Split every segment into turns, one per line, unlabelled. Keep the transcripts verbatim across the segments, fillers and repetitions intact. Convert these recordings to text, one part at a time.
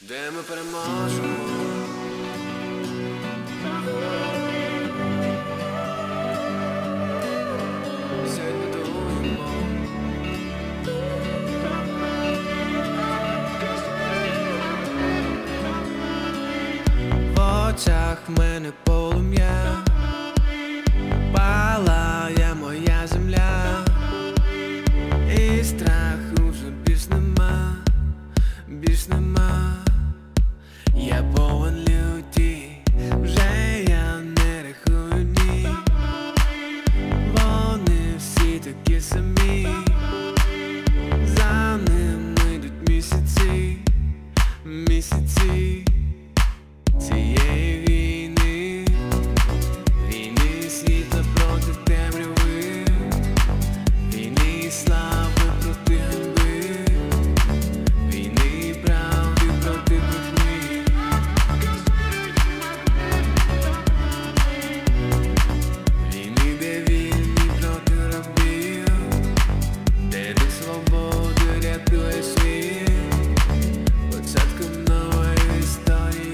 де ми переможемо. В очах в мене полум'я, палає моя земля, і страху вже більш нема, більш нема. Я повен люті, вже я не рахую дні. Вони всі такі самі, за ними йдуть місяці, місяці цієї війни, війни світла проти темряви, війни слави проти ганьби, війни правди проти брехні, війни, де вільні проти рабів, де дух свободи рятує світ, початком нової історії.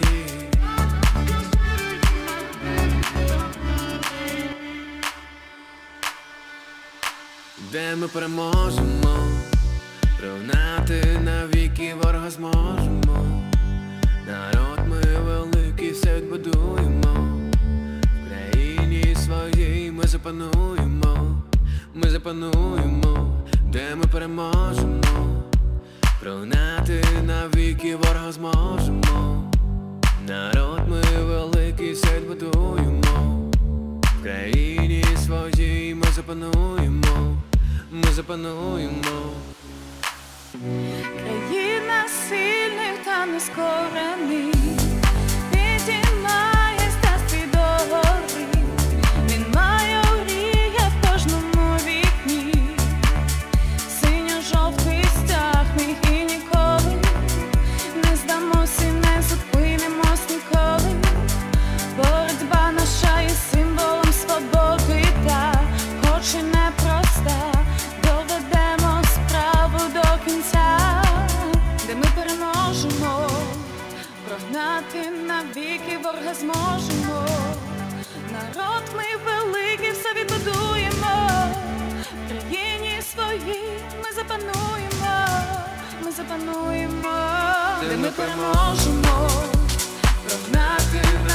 Де ми переможемо, прогнати навіки ворога зможемо. Народ ми великий, все відбудуємо. В країні своїй ми запануємо, ми запануємо. Де ми переможемо, прогнати навіки ворога зможемо. Народ ми великий, все відбудуємо. В країні своїй ми запануємо, ми запануємо.
Країна сильних та нескорених підіймається з-під гори. Він має мріє в кожному вікні, синьо-жовтий стяг мій, і ніколи не здамося, не зупинимось ніколи. Боротьба наша є символом свободи, та хоч і непроста, доведемо справу до кінця. Де ми переможемо, прогнати навіки ворога зможемо. Народ ми великий, все відбудуємо. В країні своїй ми запануємо, ми запануємо. Де ми переможемо, прогнати